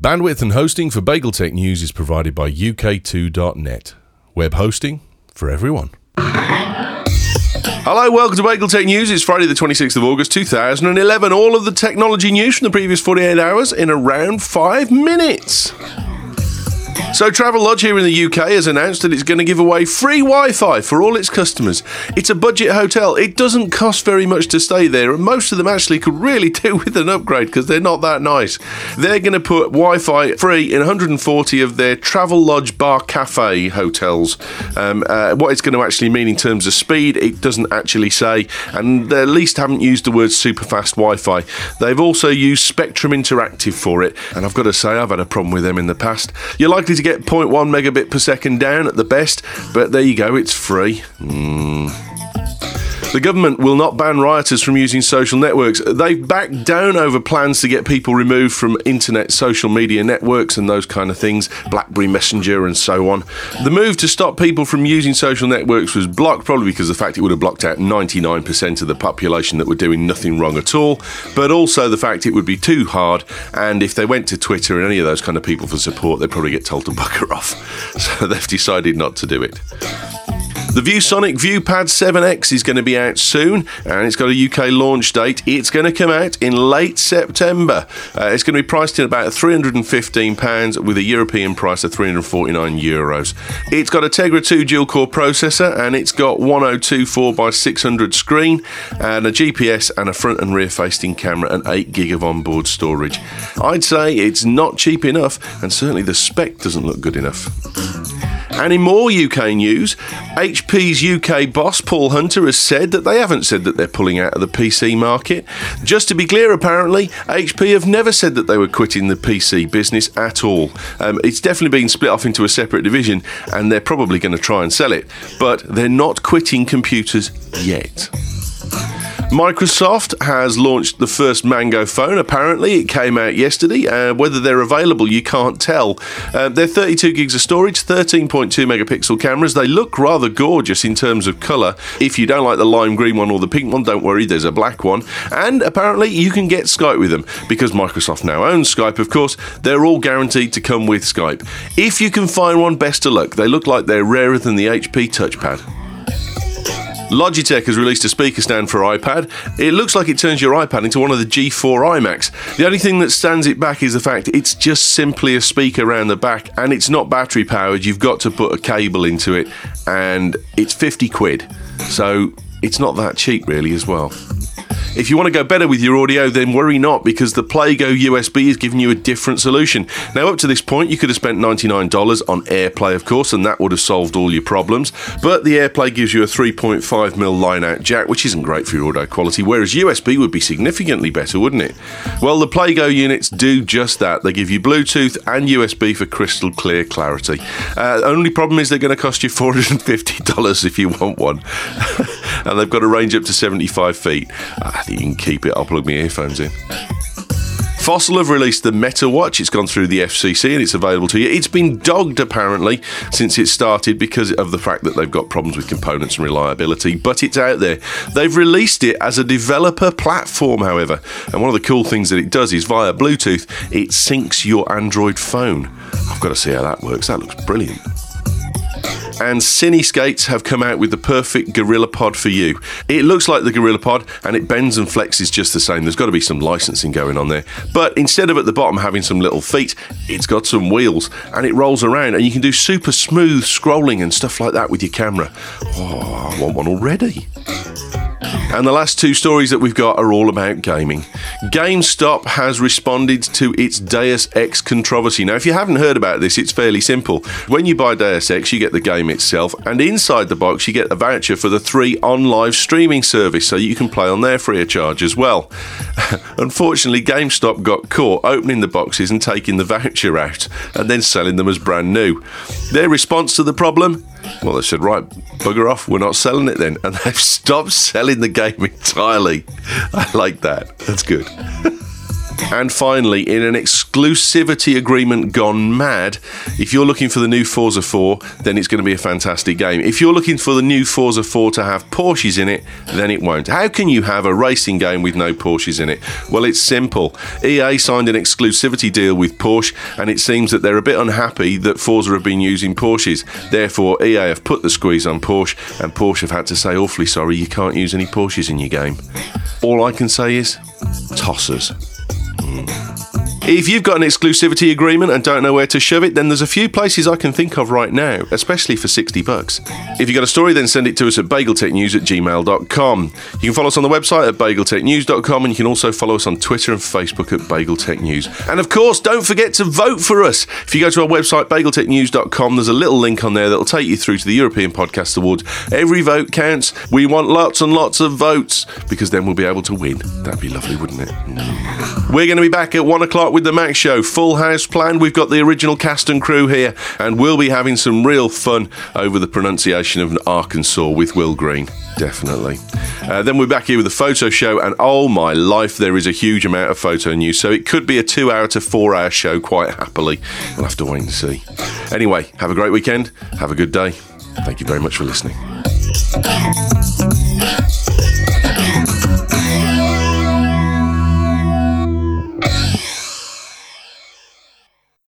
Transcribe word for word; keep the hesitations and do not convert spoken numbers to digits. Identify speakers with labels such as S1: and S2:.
S1: Bandwidth and hosting for BagelTech News is provided by U K two dot net. Web hosting for everyone. Hello, welcome to BagelTech News. It's Friday the twenty-sixth of August two thousand eleven. All of the technology news from the previous forty-eight hours in around five minutes. So Travelodge here in the U K has announced that it's going to give away free Wi-Fi for all its customers. It's a budget hotel. It doesn't cost very much to stay there, and most of them actually could really do with an upgrade because they're not that nice. They're going to put Wi-Fi free in one hundred forty of their Travelodge Bar Cafe hotels. Um, uh, what it's going to actually mean in terms of speed, it doesn't actually say, and they at least haven't used the word super fast Wi-Fi. They've also used Spectrum Interactive for it, and I've got to say I've had a problem with them in the past. You're likely to get zero point one megabit per second down at the best, but there you go, it's free. Mm. The government will not ban rioters from using social networks. They've backed down over plans to get people removed from internet social media networks and those kind of things, BlackBerry Messenger and so on. The move to stop people from using social networks was blocked, probably because of the fact it would have blocked out ninety-nine percent of the population that were doing nothing wrong at all, but also the fact it would be too hard, and if they went to Twitter and any of those kind of people for support, they'd probably get told to bugger off. So they've decided not to do it. The ViewSonic ViewPad seven X is going to be out soon, and it's got a U K launch date. It's going to come out in late September. Uh, it's going to be priced at about three hundred fifteen pounds with a European price of three hundred forty-nine euros. It's got a Tegra two dual-core processor, and it's got ten twenty-four by six hundred screen, and a G P S and a front and rear-facing camera, and eight gig of onboard storage. I'd say it's not cheap enough, and certainly the spec doesn't look good enough. And in more U K news, H P's U K boss, Paul Hunter, has said that they haven't said that they're pulling out of the P C market. Just to be clear, apparently, H P have never said that they were quitting the P C business at all. Um, it's definitely been split off into a separate division, and they're probably going to try and sell it. But they're not quitting computers yet. Microsoft has launched the first Mango phone. Apparently, it came out yesterday. Uh, whether they're available, you can't tell. Uh, they're thirty-two gigs of storage, thirteen point two megapixel cameras. They look rather gorgeous in terms of colour. If you don't like the lime green one or the pink one, don't worry, there's a black one. And apparently, you can get Skype with them because Microsoft now owns Skype, of course. They're all guaranteed to come with Skype. If you can find one, best of luck. They look like they're rarer than the H P touchpad. Logitech has released a speaker stand for iPad. It looks like it turns your iPad into one of the G four iMacs. The only thing that stands it back is the fact it's just simply a speaker around the back, and it's not battery powered. You've got to put a cable into it, and it's fifty quid. So it's not that cheap really as well. If you want to go better with your audio, then worry not, because the PlayGo U S B is giving you a different solution. Now, up to this point, you could have spent ninety-nine dollars on AirPlay, of course, and that would have solved all your problems. But the AirPlay gives you a three point five millimeter line-out jack, which isn't great for your audio quality, whereas U S B would be significantly better, wouldn't it? Well, the PlayGo units do just that. They give you Bluetooth and U S B for crystal clear clarity. Uh, only problem is they're going to cost you four hundred fifty dollars if you want one. And they've got a range up to seventy-five feet. I think you can keep it. I'll plug my earphones in. Fossil have released the Meta Watch. It's gone through the F C C and it's available to you. It's been dogged, apparently, since it started because of the fact that they've got problems with components and reliability, but it's out there. They've released it as a developer platform, however, and one of the cool things that it does is via Bluetooth, it syncs your Android phone. I've got to see how that works. That looks brilliant. And Cineskates have come out with the perfect GorillaPod for you. It looks like the GorillaPod, and it bends and flexes just the same. There's got to be some licensing going on there. But instead of at the bottom having some little feet, it's got some wheels, and it rolls around, and you can do super smooth scrolling and stuff like that with your camera. Oh, I want one already. And the last two stories that we've got are all about gaming. GameStop has responded to its Deus Ex controversy. Now, if you haven't heard about this, it's fairly simple. When you buy Deus Ex, you get the game itself, and inside the box, you get a voucher for the three on-live streaming service, so you can play on there free of charge as well. Unfortunately, GameStop got caught opening the boxes and taking the voucher out, and then selling them as brand new. Their response to the problem? Well, they said, right, bugger off, we're not selling it then. And they've stopped selling the game entirely. I like that. That's good. And finally, in an exclusive exclusivity agreement gone mad. If you're looking for the new Forza four, then it's going to be a fantastic game. If you're looking for the new Forza four to have Porsches in it, then it won't. How can you have a racing game with no Porsches in it? Well, it's simple. E A signed an exclusivity deal with Porsche, and it seems that they're a bit unhappy that Forza have been using Porsches. Therefore, E A have put the squeeze on Porsche, and Porsche have had to say, awfully sorry, you can't use any Porsches in your game. All I can say is, tossers. Mm. If you've got an exclusivity agreement and don't know where to shove it, then there's a few places I can think of right now, especially for sixty bucks. If you've got a story, then send it to us at bageltechnews at gmail dot com. You can follow us on the website at bageltechnews dot com, and you can also follow us on Twitter and Facebook at BagelTechNews. And of course, don't forget to vote for us. If you go to our website, bageltechnews dot com, there's a little link on there that'll take you through to the European Podcast Awards. Every vote counts. We want lots and lots of votes, because then we'll be able to win. That'd be lovely, wouldn't it? Mm. We're going to be back at one o'clock with the Mac Show. Full house planned. We've got the original cast and crew here, and we'll be having some real fun over the pronunciation of Arkansas with Will Green. Definitely. Uh, then we're back here with the photo show, and oh my life, there is a huge amount of photo news, so it could be a two hour to four hour show quite happily. We'll have to wait and see. Anyway, have a great weekend. Have a good day. Thank you very much for listening.